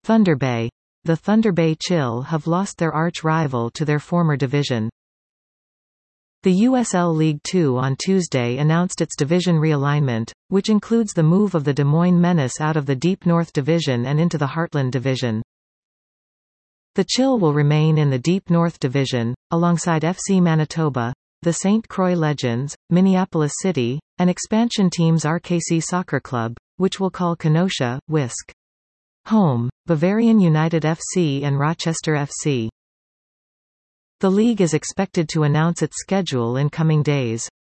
Thunder Bay. The Thunder Bay Chill have lost their arch-rival to their former division. The USL League Two on Tuesday announced its division realignment, which includes the move of the Des Moines Menace out of the Deep North Division and into the Heartland Division. The Chill will remain in the Deep North Division, alongside FC Manitoba, the St. Croix Legends, Minneapolis City, and expansion teams RKC Soccer Club, which will call Kenosha, Wisk. Home, Bavarian United FC and Rochester FC. The league is expected to announce its schedule in coming days.